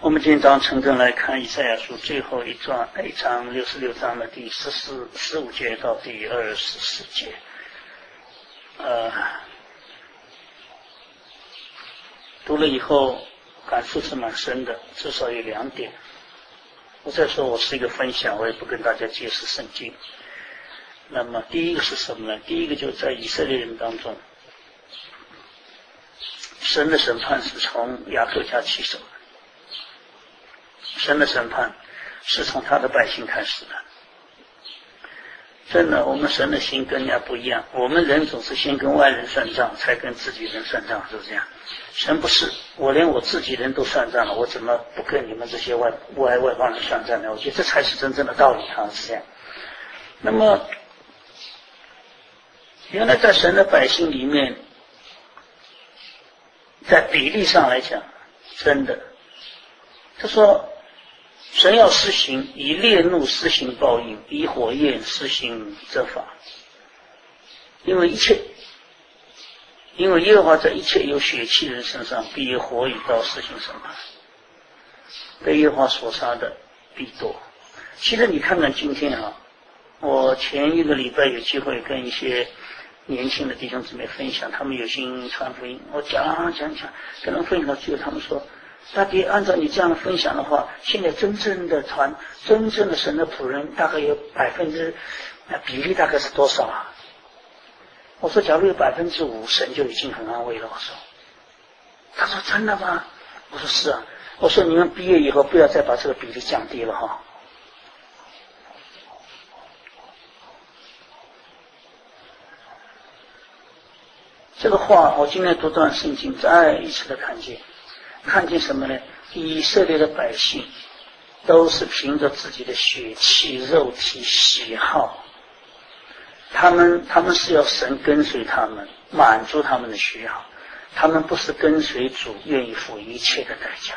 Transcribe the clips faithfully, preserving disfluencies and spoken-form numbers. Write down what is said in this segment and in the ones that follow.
我们今天早上诚恳来看以赛亚书最后一章，一章六十六章的第十四、十五节到第二十四节。呃，读了以后感触是蛮深的，至少有两点。我再说，我是一个分享，我也不跟大家解释圣经。那么第一个是什么呢？第一个就是在以色列人当中，神的审判是从雅各家起手的。神的审判是从他的百姓开始的。真的，我们神的心跟人家不一样，我们人总是先跟外人算账，才跟自己人算账，是不是这样？神不是，我连我自己人都算账了，我怎么不跟你们这些外外外邦人算账呢？我觉得这才是真正的道理啊，是这样。那么原来在神的百姓里面，在比例上来讲，真的他说神要施行，以烈怒施行报应，以火焰施行责罚。因为一切，因为耶和华在一切有血气人身上必以火与刀施行审判，被耶和华所杀的必多。其实你看看今天啊，我前一个礼拜有机会跟一些年轻的弟兄姊妹分享，他们有心传福音，我讲讲讲，跟他们分享到最后，他们说大爹，按照你这样的分享的话，现在真正的传真正的神的仆人大概有百分之比例大概是多少啊？我说假如有百分之五，神就已经很安慰了。我说，他说真的吗？我说是啊。我说你们毕业以后不要再把这个比例降低了哈。这个话我今天读段圣经再一次的看见。看见什么呢？以色列的百姓都是凭着自己的血气、肉体、喜好，他们他们是要神跟随他们，满足他们的需要，他们不是跟随主，愿意付一切的代价。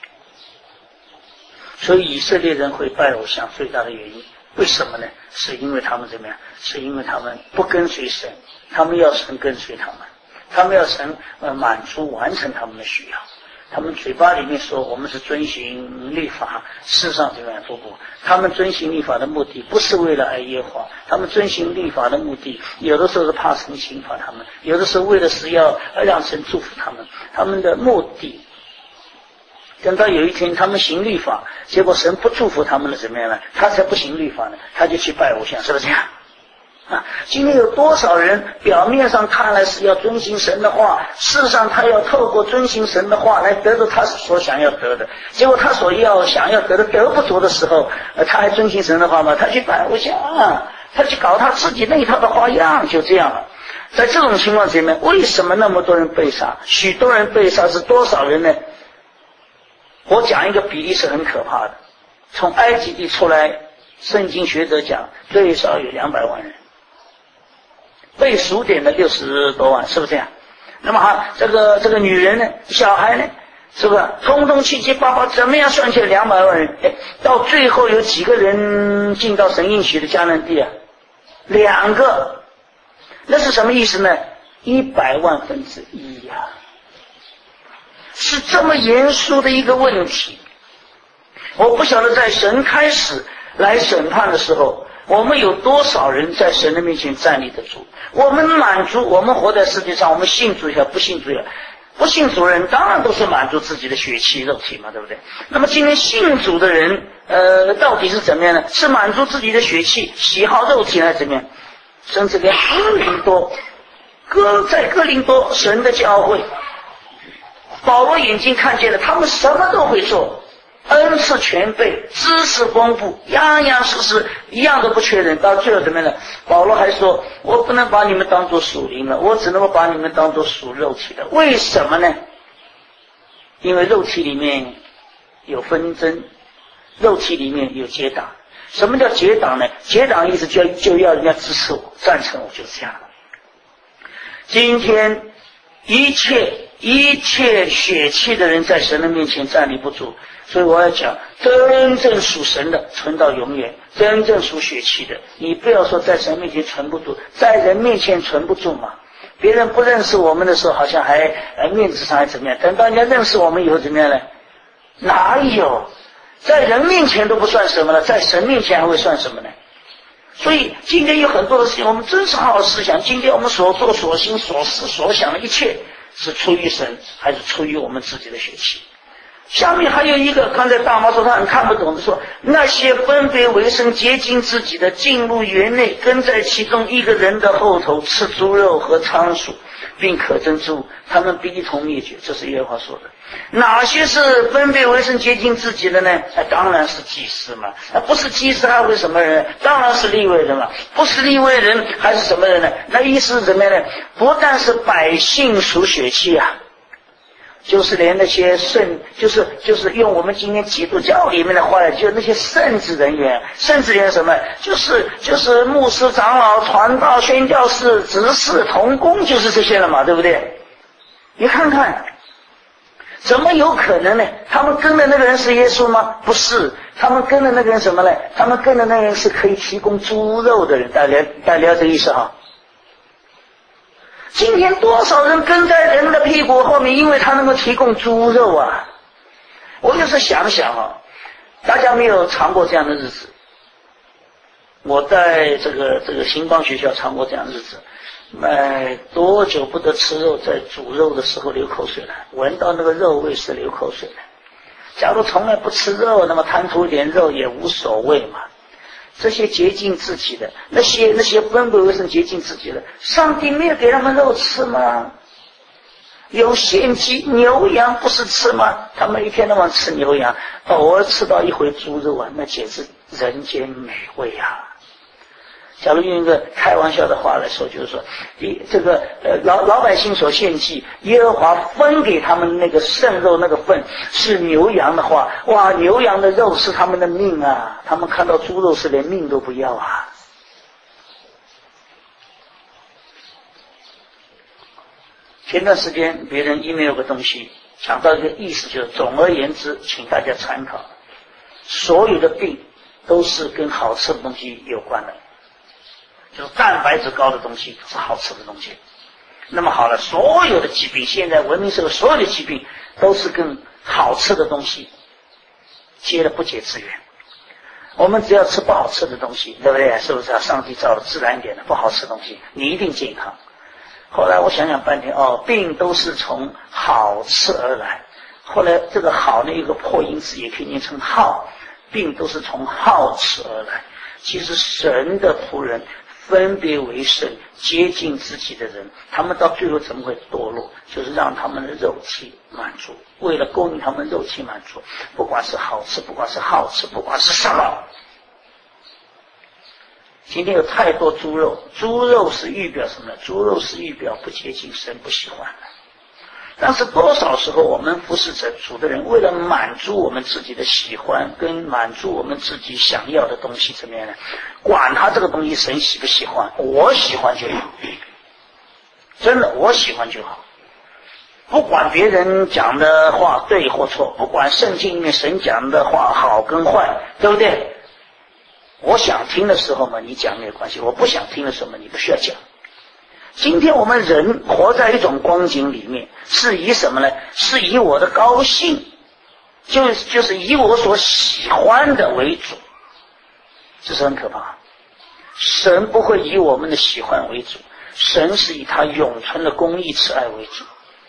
所以以色列人会拜偶像最大的原因，为什么呢？是因为他们怎么样？是因为他们不跟随神，他们要神跟随他们，他们要神呃满足完成他们的需要。他们嘴巴里面说我们是遵行律法，事实上怎么样？不不，他们遵行律法的目的不是为了爱耶和华，他们遵行律法的目的有的时候是怕神刑罚他们，有的时候为了是要让神祝福他们。他们的目的等到有一天他们行律法，结果神不祝福他们了，怎么样呢？他才不行律法呢，他就去拜偶像，是不是这样啊？今天有多少人表面上看来是要遵行神的话，事实上他要透过遵行神的话来得到他所想要得的，结果他所要想要得的得不着的时候，呃，他还遵行神的话吗？他去拜偶像，他去搞他自己那一套的花样，就这样了。在这种情况下面，为什么那么多人被杀？许多人被杀是多少人呢？我讲一个比例是很可怕的，从埃及地出来，圣经学者讲最少有两百万人，被数点的六十多万，是不是这样？那么好，这个这个女人呢，小孩呢，是不是通通七七八八，怎么样算起来两百万人？哎，到最后有几个人进到神应许的迦南地啊？两个，那是什么意思呢？一百万分之一呀、啊，是这么严肃的一个问题。我不晓得在神开始来审判的时候，我们有多少人在神的面前站立得住？我们满足，我们活在世界上，我们信主也不信主也不信主人当然都是满足自己的血气肉体嘛，对不对？那么今天信主的人呃，到底是怎么样呢？是满足自己的血气喜好肉体还是怎么样？甚至连哥林多哥在哥林多神的教会，保罗眼睛看见了，他们什么都会做，恩赐全备，知识丰富，样样事事一样都不缺人。到最后怎么样呢？保罗还说，我不能把你们当作属灵了，我只能够把你们当作属肉体的。为什么呢？因为肉体里面有纷争，肉体里面有结党。什么叫结党呢？结党意思就就要人家支持我，赞成我，就是这样的。今天一切一切血气的人在神的面前站立不住，所以我要讲，真正属神的存到永远，真正属血气的，你不要说在神面前存不住，在人面前存不住嘛。别人不认识我们的时候，好像还呃面子上还怎么样，等到人家认识我们以后怎么样呢？ 哪有？在人面前都不算什么了，在神面前还会算什么呢？所以今天有很多的事情，我们真是好好思想。今天我们所做所行所思所想的一切，是出于神还是出于我们自己的血气？下面还有一个，刚才大妈说他很看不懂的说，那些分别为圣洁净自己的，进入园内，跟在其中一个人的后头，吃猪肉和仓鼠，并可憎之物，他们必一同灭绝。这是耶和华说的。哪些是分别为圣洁净自己的呢？啊、当然是祭司嘛。啊、不是祭司还会什么人？当然是利未人嘛。不是利未人还是什么人呢？那意思是怎么样呢？不但是百姓属血气啊，就是连那些圣，就是就是用我们今天基督教里面的话，就那些圣职人员，圣职人员什么？就是就是牧师、长老、传道、宣教士、执事、同工，就是这些了嘛，对不对？你看看。怎么有可能呢？他们跟的那个人是耶稣吗？不是，他们跟的那个人什么呢？他们跟的那个人是可以提供猪肉的人，大家大家了解这意思哈？今天多少人跟在人的屁股后面，因为他能够提供猪肉啊！我就是想想啊，大家没有尝过这样的日子。我在这个这个星光学校尝过这样的日子。哎，多久不得吃肉，在煮肉的时候流口水了，闻到那个肉味是流口水了。假如从来不吃肉，那么贪图一点肉也无所谓嘛。这些洁净自己的，那些那些分别为圣洁净自己的，上帝没有给他们肉吃吗？有献祭牛羊不是吃吗？他们一天到晚吃牛羊，偶尔吃到一回猪肉啊，那简直人间美味啊！假如用一个开玩笑的话来说，就是说，这个呃老老百姓所献祭，耶和华分给他们那个圣肉那个份是牛羊的话，哇，牛羊的肉是他们的命啊！他们看到猪肉是连命都不要啊！前段时间别人 email 个东西，讲到一个意思，就是总而言之，请大家参考，所有的病都是跟好吃的东西有关的。就是蛋白质高的东西是好吃的东西。那么好了，所有的疾病，现在文明社会所有的疾病都是跟好吃的东西结了不解之缘。我们只要吃不好吃的东西，对不对？是不是啊？上帝造了自然一点的不好吃的东西，你一定健康。后来我想想半天，哦，病都是从好吃而来。后来这个好呢，有个破音字，也可以念成好，病都是从好吃而来。其实神的仆人分别为圣接近自己的人，他们到最后怎么会堕落？就是让他们的肉体满足，为了供应他们肉体满足，不管是好吃，不管是好吃，不管是什么。今天有太多猪肉，猪肉是预表什么呢？猪肉是预表不接近神，不喜欢的。但是多少时候我们服侍着主的人，为了满足我们自己的喜欢跟满足我们自己想要的东西怎么样呢？管他这个东西神喜不喜欢，我喜欢就好，真的我喜欢就好，不管别人讲的话对或错，不管圣经里面神讲的话好跟坏，对不对？我想听的时候嘛，你讲没有关系，我不想听的时候嘛，你不需要讲。今天我们人活在一种光景里面，是以什么呢？是以我的高兴，就就是以我所喜欢的为主，这是很可怕。神不会以我们的喜欢为主，神是以他永存的公义慈爱为主。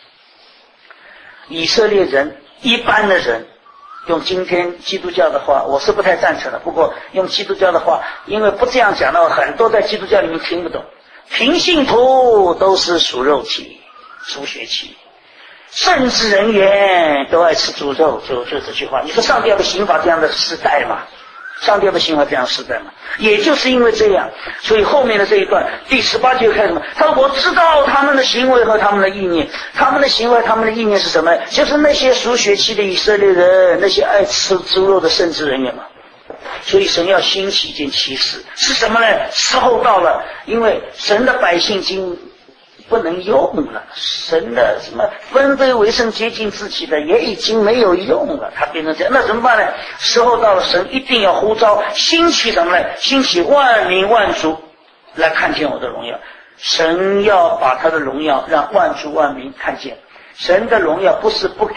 以色列人，一般的人，用今天基督教的话，我是不太赞成的，不过用基督教的话，因为不这样讲的话，很多在基督教里面听不懂。平信徒都是属肉体属血气，圣职人员都爱吃猪肉，就就这句话。你说上帝要不刑罚这样的时代吗？上帝要不刑罚这样的时代吗？也就是因为这样，所以后面的这一段第十八节开始什么？他说我知道他们的行为和他们的意念，他们的行为他们的意念是什么？就是那些属血气的以色列人，那些爱吃猪肉的圣职人员嘛。所以神要兴起一件奇事，是什么呢？时候到了，因为神的百姓已经不能用了，神的什么分别为圣接近自己的也已经没有用了，它变成这样，那怎么办呢？时候到了，神一定要呼召兴起什么呢？兴起万民万族来看见我的荣耀。神要把他的荣耀让万族万民看见。神的荣耀不是不给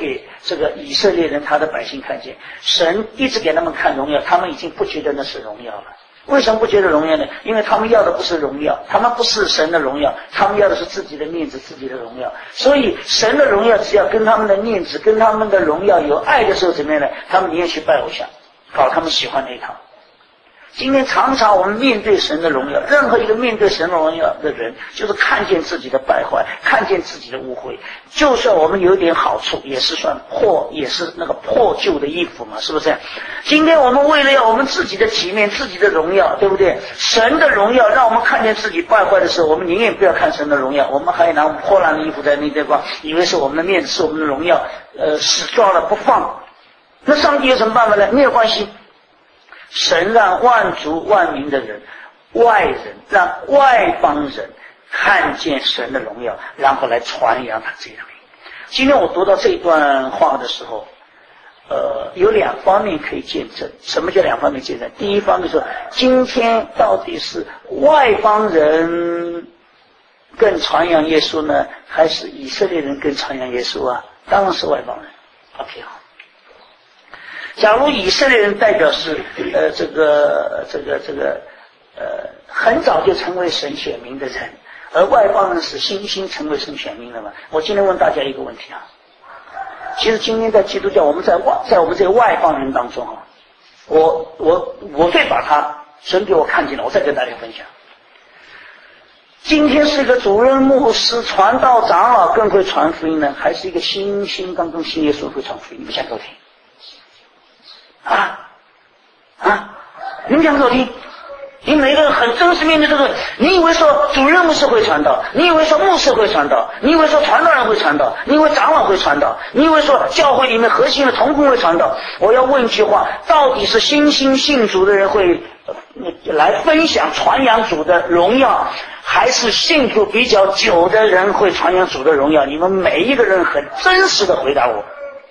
这个以色列人他的百姓看见神一直给他们看荣耀，他们已经不觉得那是荣耀了。为什么不觉得荣耀呢？因为他们要的不是荣耀，他们不是神的荣耀，他们要的是自己的面子，自己的荣耀。所以神的荣耀只要跟他们的面子跟他们的荣耀有爱的时候怎么样呢？他们宁愿去拜偶像，搞他们喜欢那一套。今天常常我们面对神的荣耀，任何一个面对神的荣耀的人，就是看见自己的败坏，看见自己的污秽。就算我们有点好处，也是算破，也是那个破旧的衣服嘛，是不是？今天我们为了要我们自己的体面，自己的荣耀，对不对？神的荣耀让我们看见自己败坏的时候，我们宁愿不要看神的荣耀，我们还拿破烂的衣服在那地方，以为是我们的面子，是我们的荣耀，呃，死抓了不放。那上帝有什么办法呢？没有关系。神让万族万民的人，外人，让外邦人看见神的荣耀，然后来传扬他自己的名。今天我读到这一段话的时候，呃，有两方面可以见证。什么叫两方面见证？第一方面说，今天到底是外邦人更传扬耶稣呢，还是以色列人更传扬耶稣啊？当然是外邦人。OK， 好。假如以色列人代表是呃这个这个这个呃很早就成为神选民的人，而外邦人是新兴成为神选民的嘛？我今天问大家一个问题啊，其实今天在基督教，我们在外在我们这些外邦人当中啊，我我我会把他神给我看见了，我再跟大家分享。今天是一个主任牧师、传道长老更会传福音呢，还是一个新兴刚刚信耶稣会传福音？你们讲给我听。啊啊！你们讲给我听，你每个人很真实面对这个，你以为说主任牧师会传道，你以为说牧师会传道，你以为说传道人会传道，你以为长老会传道，你以为说教会里面核心的同工会传道。我要问一句话，到底是新兴信主的人会来分享传扬主的荣耀，还是信主比较久的人会传扬主的荣耀？你们每一个人很真实的回答我。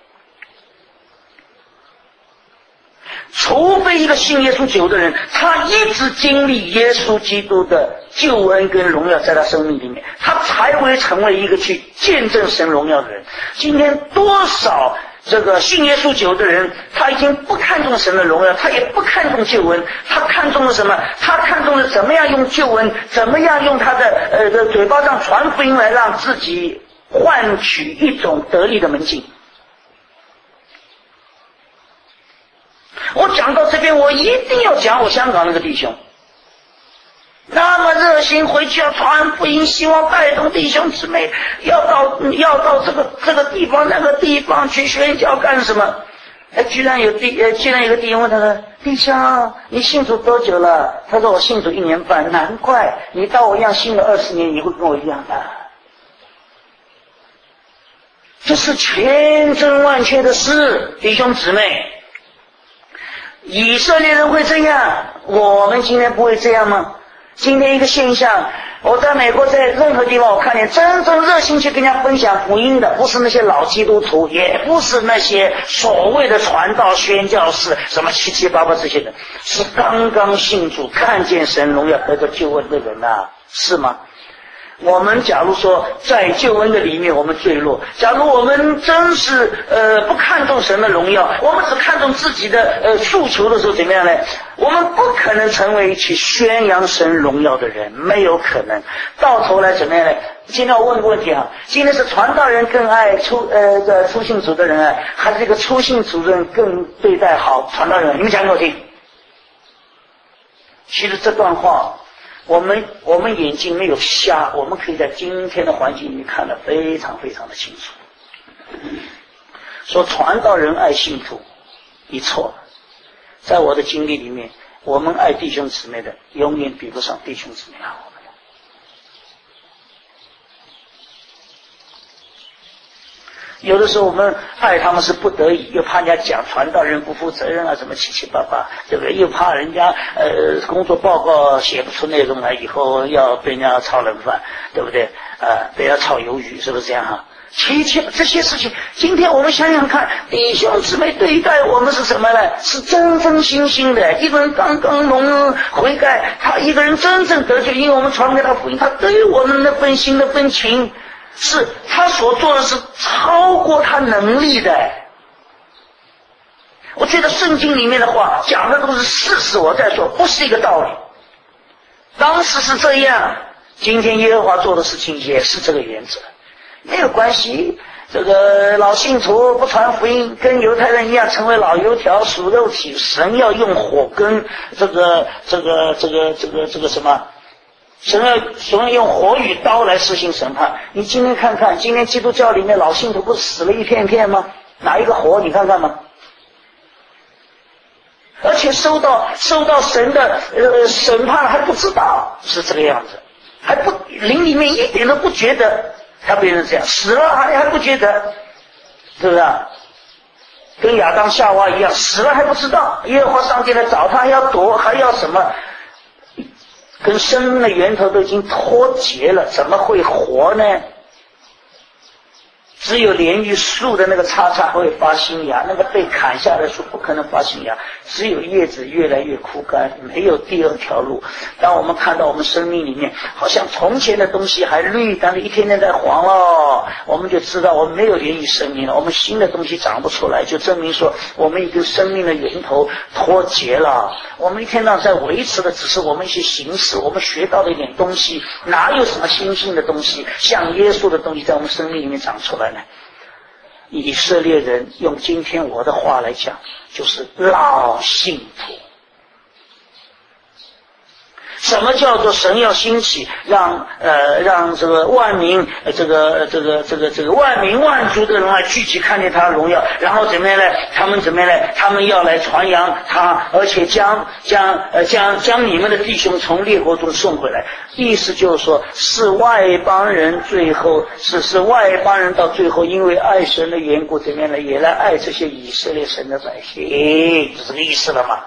除非一个信耶稣久的人，他一直经历耶稣基督的救恩跟荣耀在他生命里面，他才会成为一个去见证神荣耀的人。今天多少这个信耶稣久的人，他已经不看重神的荣耀，他也不看重救恩，他看重了什么？他看重了怎么样用救恩，怎么样用他的呃的嘴巴上传福音来让自己换取一种得力的门径。我讲到这边，我一定要讲我香港那个弟兄，那么热心回去要传福音，希望带动弟兄姊妹要到要到这个这个地方那个地方去宣教干什么？哎，居然有弟呃，居然有个弟兄问他说：“弟兄，你信主多久了？”他说：“我信主一年半。”难怪你到我一样信了二十年，你会跟我一样的。这是千真万确的事，弟兄姊妹。以色列人会这样，我们今天不会这样吗？今天一个现象，我在美国在任何地方我看见真正热心去跟人家分享福音的，不是那些老基督徒，也不是那些所谓的传道宣教士什么七七八八这些人，是刚刚信主看见神荣耀得到救恩的人啊，是吗？我们假如说在救恩的里面我们坠落，假如我们真是呃不看重神的荣耀，我们只看重自己的呃诉求的时候怎么样呢？我们不可能成为去宣扬神荣耀的人，没有可能。到头来怎么样呢？今天我问个问题啊，今天是传道人更爱出呃的初信主的人啊，还是这个初信主的人更对待好传道人？你们讲给我听。其实这段话我们我们眼睛没有瞎，我们可以在今天的环境里面看得非常非常的清楚。说传道人爱信徒，你错了。在我的经历里面，我们爱弟兄姊妹的永远比不上弟兄姊妹爱我们的。有的时候我们爱他们是不得已，又怕人家讲传道人不负责任啊，什么七七八八，对不对？又怕人家呃工作报告写不出内容来，以后要被人家炒冷饭，对不对？呃，被人家炒鱿鱼，是不是这样哈？七七这些事情，今天我们想想看，弟兄姊妹对待我们是什么呢？是真真心心的。一个人刚刚蒙悔改，他一个人真正得救，因为我们传给他福音，他对我们那份心那份情，是他所做的是超过他能力的。 我觉得圣经里面的话讲的都是事实，我在说不是一个道理。当时是这样，今天耶和华做的事情也是这个原则，没有关系。这个老信徒不传福音，跟犹太人一样成为老油条属肉体，神要用火跟这个这个这个这个这个什么，神要神要用火与刀来实行审判。你今天看看，今天基督教里面老信徒不是死了一片片吗？哪一个活你看看吗？而且受到受到神的呃审判还不知道，是这个样子，还不灵里面一点都不觉得他别人这样，死了还还不觉得，是不是啊？跟亚当夏娃一样，死了还不知道，耶和华上帝来找他还要躲，还要什么，跟生命的源头都已经脱节了，怎么会活呢？只有连于树的那个叉叉会发新芽，那个被砍下的树不可能发新芽，只有叶子越来越枯干，没有第二条路。当我们看到我们生命里面好像从前的东西还绿，但是一天天在黄了，我们就知道我们没有连于生命了，我们新的东西长不出来，就证明说我们已经生命的源头脱节了。我们一天到晚在维持的只是我们一些形式，我们学到的一点东西，哪有什么新兴的东西像耶稣的东西在我们生命里面长出来呢？以色列人用今天我的话来讲，就是老信徒。什么叫做神要兴起，让呃让这个万民呃这个这个这个这个万民万族的人来聚集看见他的荣耀，然后怎么样呢？他们怎么样呢？他们要来传扬他，而且将将呃将将你们的弟兄从列国中送回来。意思就是说，是外邦人最后是是外邦人到最后因为爱神的缘故怎么样呢？也来爱这些以色列神的百姓，是这个意思了吗？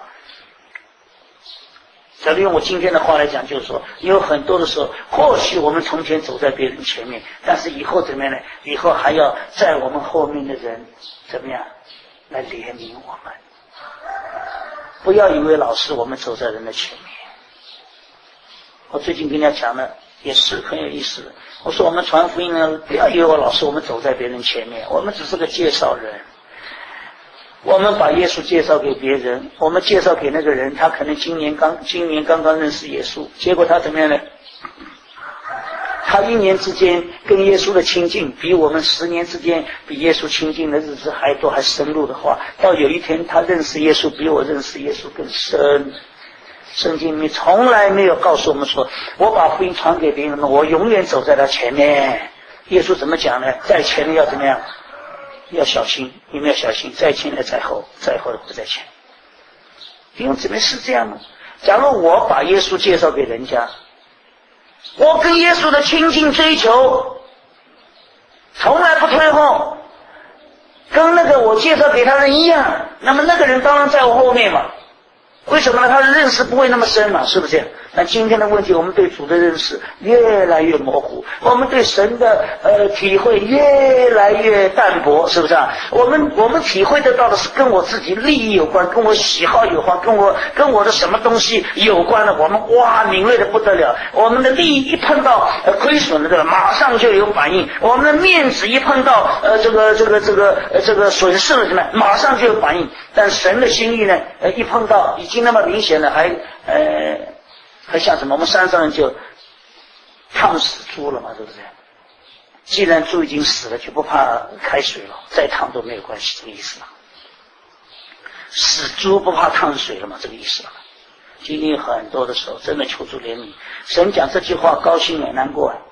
假如用我今天的话来讲，就是说有很多的时候，或许我们从前走在别人前面，但是以后怎么样呢？以后还要在我们后面的人怎么样来怜悯我们。不要以为老是我们走在人的前面。我最近跟人家讲的也是很有意思的，我说我们传福音呢，不要以为我老是我们走在别人前面，我们只是个介绍人。我们把耶稣介绍给别人，我们介绍给那个人，他可能今年刚今年刚刚认识耶稣，结果他怎么样呢？他一年之间跟耶稣的亲近，比我们十年之间比耶稣亲近的日子还多还深入的话，到有一天他认识耶稣比我认识耶稣更深。圣经里面从来没有告诉我们说，我把福音传给别人了，我永远走在他前面。耶稣怎么讲呢？在前面要怎么样？要小心，你们要小心，在前的在后，在后的不在前。弟兄姊妹是这样吗？假如我把耶稣介绍给人家，我跟耶稣的亲近追求从来不退后，跟那个我介绍给他的人一样，那么那个人当然在我后面嘛。为什么呢？他的认识不会那么深嘛，是不是？那今天的问题，我们对主的认识越来越模糊，我们对神的呃体会越来越淡薄，是不是啊？我们我们体会得到的是跟我自己利益有关，跟我喜好有关，跟我跟我的什么东西有关的，我们哇敏锐的不得了。我们的利益一碰到呃亏损了，对吧？马上就有反应。我们的面子一碰到呃这个这个这个呃这个损失了，什么？马上就有反应。但神的心意呢？呃一碰到已经那么明显了，还呃。还像什么？我们山上人就烫死猪了嘛，对不对？既然猪已经死了，就不怕开水了，再烫都没有关系，这个意思了。死猪不怕烫水了嘛，这个意思了。今天有很多的时候，真的求助怜悯。神讲这句话，高兴也难过啊。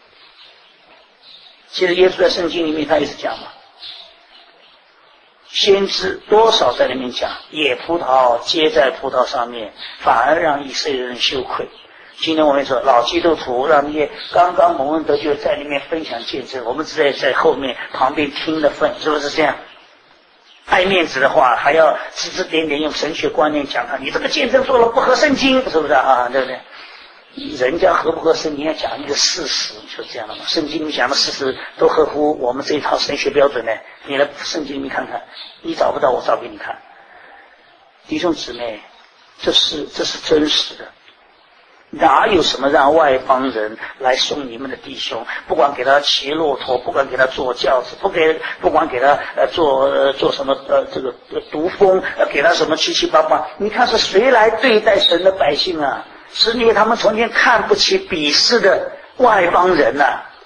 其实耶稣在圣经里面他也是讲嘛，先知多少在里面讲，野葡萄结在葡萄上面，反而让以色列人羞愧。今天我们说老基督徒让那些刚刚蒙恩得救在里面分享见证，我们只在在后面旁边听的份，是不是这样？爱面子的话还要指指点点用神学观念讲他，你这个见证做了不合圣经，是不是啊？对不对？人家合不合圣经要讲一个事实，就这样的嘛。圣经里讲的事实都合乎我们这一套神学标准呢。你来圣经里看看，你找不到我找给你看。弟兄姊妹，这是这是真实的。 哪有什么让外邦人来送你们的弟兄？不管给他骑骆驼，不管给他坐轿子，不给不管给他呃做呃做什么呃这个呃毒蜂，呃给他什么七七八八。你看是谁来对待神的百姓啊？是因为他们从前看不起、鄙视的外邦人呐、啊。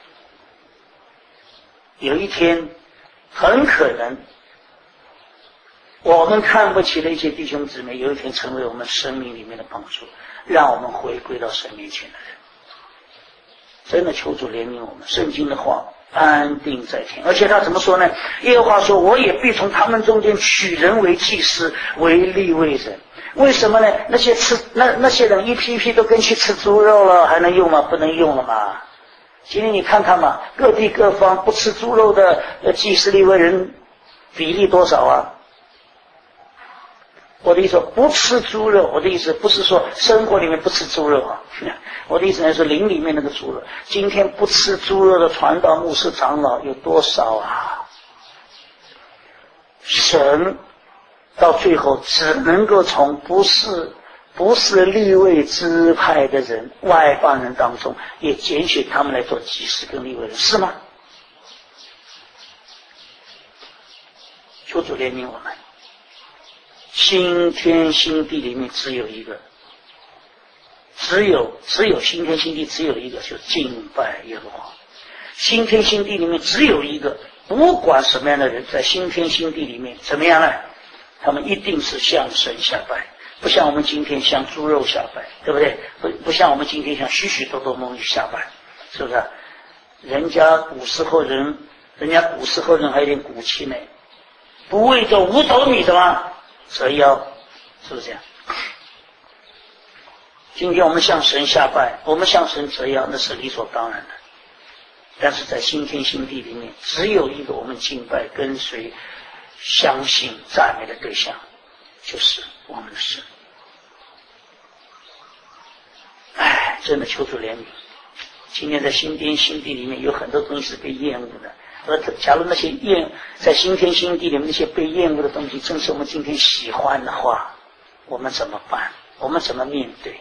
有一天，很可能我们看不起的一些弟兄姊妹，有一天成为我们生命里面的帮助。让我们回归到神面前的人，真的求主怜悯我们。圣经的话安定在天，而且他怎么说呢？耶和华说：“我也必从他们中间取人为祭司，为利未人。”为什么呢？那些吃那那些人一批一批都跟去吃猪肉了，还能用吗？不能用了嘛。今天你看看嘛，各地各方不吃猪肉的呃祭司利未人比例多少啊？我的意思不吃猪肉，我的意思不是说生活里面不吃猪肉啊，我的意思呢是灵里面那个猪肉。今天不吃猪肉的传道牧师长老有多少啊？神到最后只能够从不是不是利未支派的人、外邦人当中，也拣选他们来做祭司跟利未人，是吗？求主怜悯我们。新天新地里面只有一个，只有只有新天新地只有一个，就是敬拜耶和华。新天新地里面只有一个，不管什么样的人在新天新地里面怎么样呢？他们一定是向神下拜，不像我们今天向猪肉下拜，对不对？不不像我们今天向许许多多东西下拜，是不是？人家古时候人，人家古时候人还有点骨气呢，不为这五斗米什么折腰，是不是这样？今天我们向神下拜，我们向神折腰，那是理所当然的。但是在新天新地里面，只有一个我们敬拜、跟随、相信、赞美的对象，就是我们的神。哎，真的求主怜悯。今天在新天新地里面有很多东西是被厌恶的。而假如那些厌在新天新地里面那些被厌恶的东西，正是我们今天喜欢的话，我们怎么办？我们怎么面对？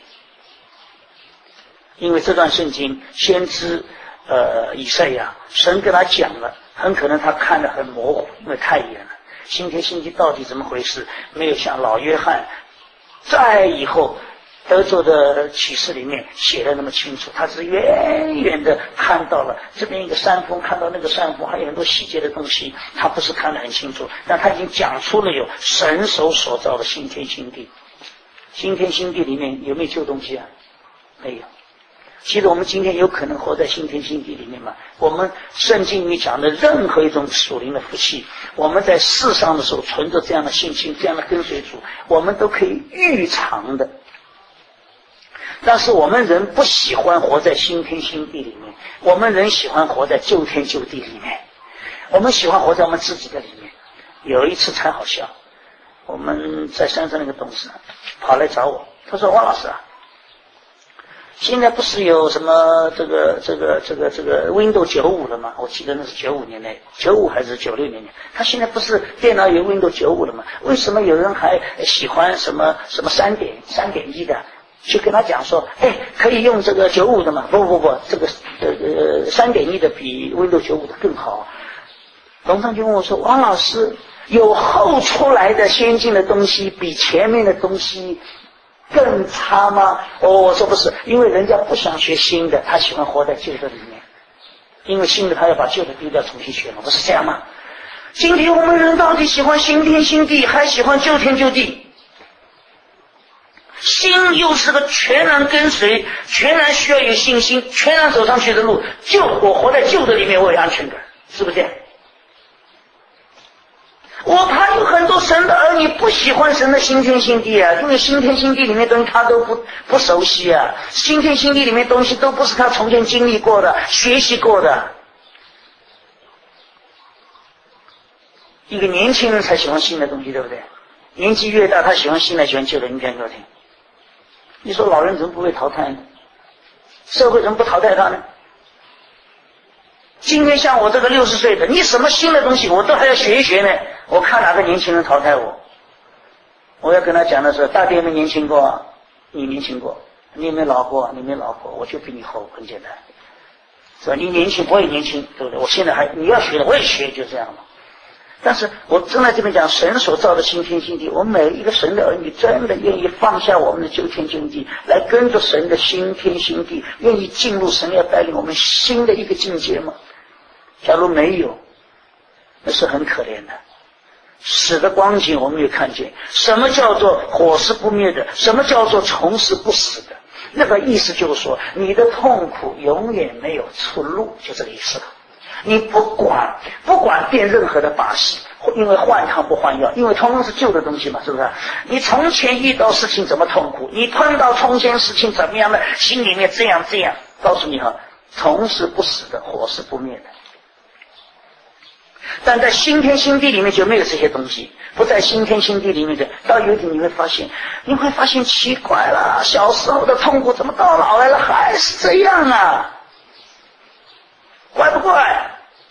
因为这段圣经，先知呃以赛亚，神跟他讲了，很可能他看得很模糊，因为太远了。新天新地到底怎么回事？没有像老约翰在以后德州的启示里面写的那么清楚，他是远远的看到了这边一个山峰，看到那个山峰，还有很多细节的东西，他不是看得很清楚，但他已经讲出了有神手所造的新天新地。新天新地里面有没有旧东西啊？没有。其实我们今天有可能活在新天新地里面吗？我们圣经里讲的任何一种属灵的福气，我们在世上的时候存着这样的信心，这样的跟随主，我们都可以预尝的。但是我们人不喜欢活在新天新地里面，我们人喜欢活在旧天旧地里面，我们喜欢活在我们自己的里面。有一次才好笑，我们在山上那个董事跑来找我，他说：“王老师啊，现在不是有什么这个这个这个这个 Windows 九五了吗？我记得那是九五年的，九五还是九六年的。他现在不是电脑有 Windows 九五了吗？为什么有人还喜欢什么什么三点三点一的？”去跟他讲说，哎，可以用这个九五的嘛？不不不，这个呃呃三点一的比 Windows 九五的更好。董上就问我说：“王老师，有后出来的先进的东西比前面的东西更差吗？”哦，我说不是，因为人家不想学新的，他喜欢活在旧的里面，因为新的他要把旧的丢掉重新学嘛，不是这样吗？今天我们人到底喜欢新天新地，还喜欢旧天旧地？新又是个全然跟随、全然需要有信心、全然走上去的路。旧，我活在旧的里面，我有安全感，是不是这样？我怕有很多神的儿女不喜欢神的新天新地啊，因为新天新地里面东西他都不不熟悉啊，新天新地里面东西都不是他从前经历过的、学习过的。一个年轻人才喜欢新的东西，对不对？年纪越大，他喜欢新的，喜欢旧的。你讲给我听。你说老人怎么不被淘汰呢？社会怎么不淘汰他呢？今天像我这个六十岁的，你什么新的东西我都还要学一学呢。我看哪个年轻人淘汰我，我要跟他讲的是：大爹没年轻过，你年轻过， 你没老婆，你没老婆，我就比你厚，很简单，是吧？你年轻，我也年轻，对不对？我现在还你要学的，我也学，就这样嘛。但是我正在这边讲，神所造的新天新地，我们每一个神的儿女真的愿意放下我们的旧天旧地，来跟着神的新天新地，愿意进入神要带领我们新的一个境界吗？假如没有，那是很可怜的。死的光景我们也看见，什么叫做火是不灭的，什么叫做虫是不死的，那个意思就是说你的痛苦永远没有出路，就这个意思了。你不管不管变任何的把戏，因为换汤不换药，因为通通是旧的东西嘛，是不是？你从前遇到事情怎么痛苦，你碰到从前事情怎么样的，心里面这样这样，告诉你哈，虫是不死的，火是不灭的。但在新天新地里面就没有这些东西，不在新天新地里面的，到有一天你会发现，你会发现奇怪了，小时候的痛苦怎么到老来了还是这样啊？怪不怪？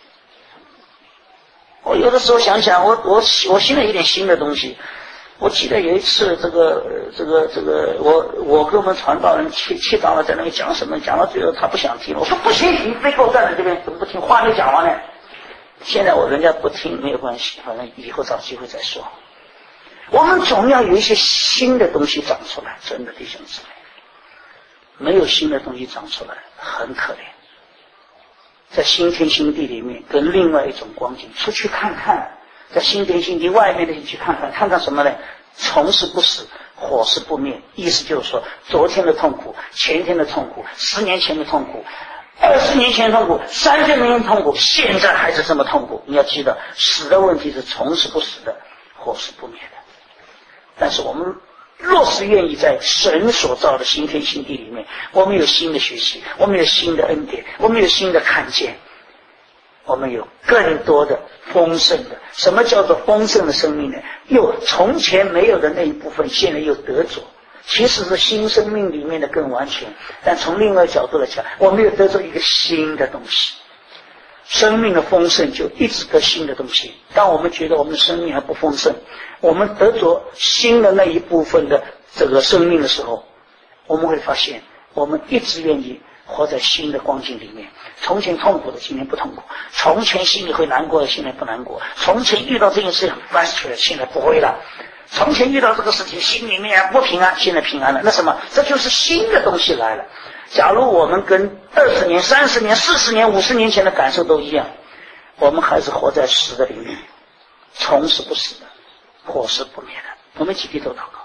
我有的时候想想，我我我现在有点新的东西。我记得有一次，这个这个这个，我我跟我们传道人气气到了，在那里讲什么，讲到最后他不想听了，我说不行，你非给我站在这边，怎么不听？话没讲完呢。现在我人家不听没有关系，反正以后找机会再说。我们总要有一些新的东西长出来，真的弟兄姊妹，没有新的东西长出来，很可怜。在新天新地里面，跟另外一种光景，出去看看，在新天新地外面的你去看看，看看什么呢？虫是不死，火是不灭。意思就是说，昨天的痛苦，前天的痛苦，十年前的痛苦，二十年前的痛苦，三十年前的痛苦，现在还是这么痛苦。你要记得，死的问题是虫是不死的，火是不灭的。但是我们若是愿意在神所造的新天新地里面，我们有新的学习，我们有新的恩典，我们有新的看见，我们有更多的丰盛的。什么叫做丰盛的生命呢？又从前没有的那一部分，现在又得着。其实是新生命里面的更完全，但从另外角度来讲，我们又得着一个新的东西。生命的丰盛就一直得新的东西。当我们觉得我们的生命还不丰盛，我们得着新的那一部分的这个生命的时候，我们会发现我们一直愿意活在新的光景里面。从前痛苦的，今天不痛苦；从前心里会难过的，现在不难过；从前遇到这件事很 frustrated， 现在不会了；从前遇到这个事情心里面不平安，现在平安了。那什么？这就是新的东西来了。假如我们跟二十年、三十年、四十年、五十年前的感受都一样，我们还是活在死的里面。虫是不死的，火是不灭的。我们一起低头祷告。